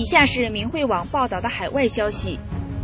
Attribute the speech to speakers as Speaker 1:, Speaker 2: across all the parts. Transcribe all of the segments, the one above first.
Speaker 1: 以下是明慧网报道的海外消息，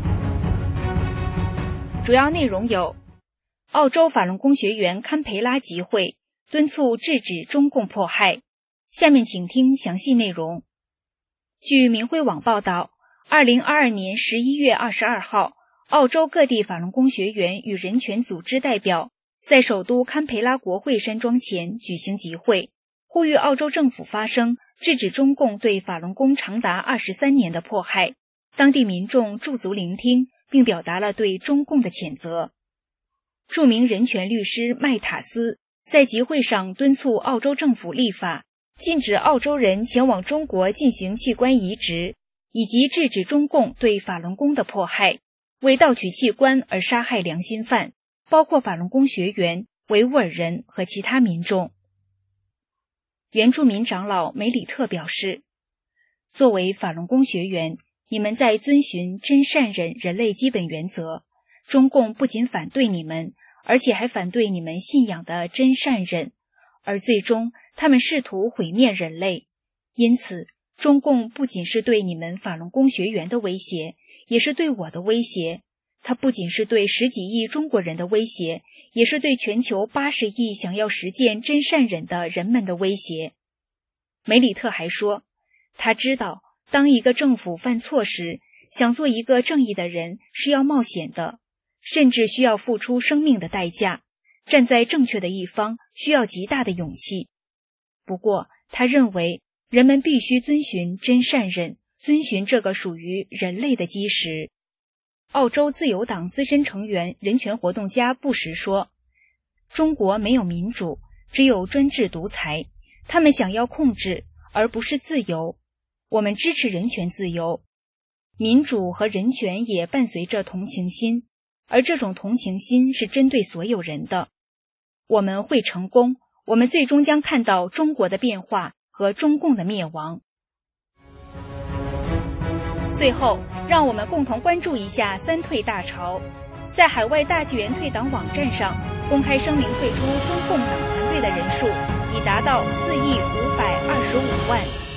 Speaker 1: 主要内容有：澳洲法轮功学员堪培拉集会敦促制止中共迫害。下面请听详细内容。据明慧网报道，2022年11月22号，澳洲各地法轮功学员与人权组织代表在首都堪培拉国会山庄前举行集会，呼吁澳洲政府发声，制止中共对法轮功长达23年的迫害。当地民众驻足聆听，并表达了对中共的谴责。著名人权律师麦塔斯在集会上敦促澳洲政府立法，禁止澳洲人前往中国进行器官移植，以及制止中共对法轮功的迫害，为盗取器官而杀害良心犯，包括法轮功学员、维吾尔人和其他民众。原住民长老梅里特表示，作为法轮功学员，你们在遵循真善忍人类基本原则，中共不仅反对你们，而且还反对你们信仰的真善忍，而最终他们试图毁灭人类。因此，中共不仅是对你们法轮功学员的威胁，也是对我的威胁。它不仅是对10几亿中国人的威胁，也是对全球80亿想要实践真善忍的人们的威胁。梅里特还说，他知道当一个政府犯错时，想做一个正义的人是要冒险的，甚至需要付出生命的代价，站在正确的一方需要极大的勇气。不过，他认为人们必须遵循真善忍，遵循这个属于人类的基石。澳洲自由党资深成员、人权活动家布什说，中国没有民主，只有专制独裁，他们想要控制，而不是自由。我们支持人权自由，民主和人权也伴随着同情心，而这种同情心是针对所有人的。我们会成功，我们最终将看到中国的变化和中共的灭亡。最后，让我们共同关注一下三退大潮。在海外大纪元退党网站上，公开声明退出中共党团队的人数已达到4.525亿。